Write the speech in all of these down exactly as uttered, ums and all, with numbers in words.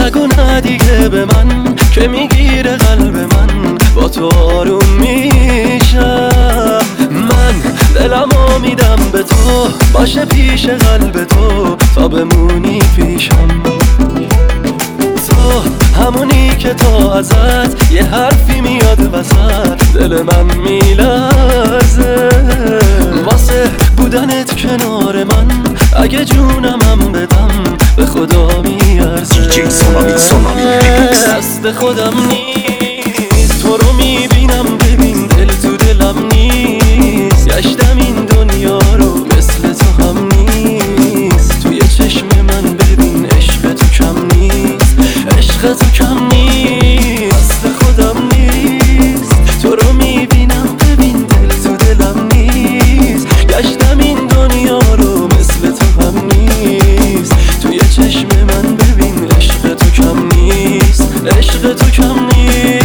نگو نه دیگه به من که میگیره قلب من، با تو آروم میشم. من دلمو میدم به تو، باشه پیش قلب تو تا بمونی پیشم. تو همونی که تا ازت یه حرفی میاد وسط دل من میلرزه، واسه بودنت کنار من اگه جونمم بدم به خدا میارزه. دیجی سونامی سونامی ریمیکس. دست خودم نیست، تو رو میبینم ببین دل تو دلم نیست. گشتم این دنیا رو مثل تو هم نیست، توی چشم من ببین عشق تو کم نیست، عشق تو کم نیست. دست خودم نیست، تو رو میبینم ببین دل تو دلم نیست. گشتم این دنیا رو مثل تو هم نیست، توی چشم من ببین عشق تو کم نیست، عشق تو کم نیست.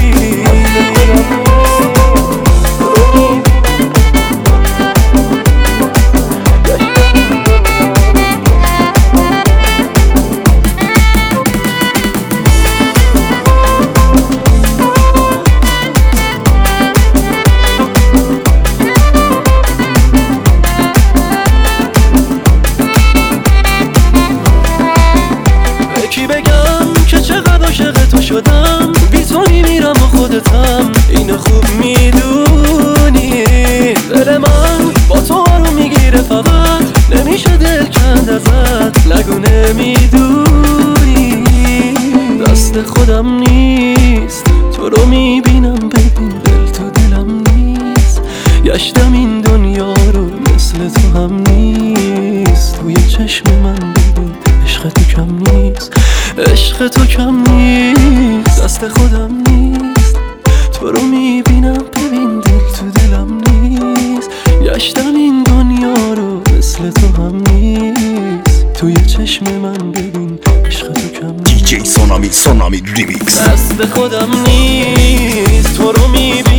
کی بگم که چقدر عاشق تو شدم، بی تو میمیرم و خودتم اینو خوب میدونی. دل من با تو آروم میگیره فقط نمیشه دل کند ازت، نگو نمیدونی. دست خودم نیست، تو رو میبینم ببین دل تو دلم نیست. گشتم این دنیا رو مثل تو هم نیست، توی چشم من ببین عشق تو کم نیست، عشق تو کم نیست. دست خودم نیست، تو رو میبینم ببین دل تو دلم نیست. گشتم این دنیا رو مثل تو هم نیست، توی چشم من ببین عشق تو کم نیست. دیجی سونامی سونامی ریمیکس. دست خودم نیست، تو رو میبینم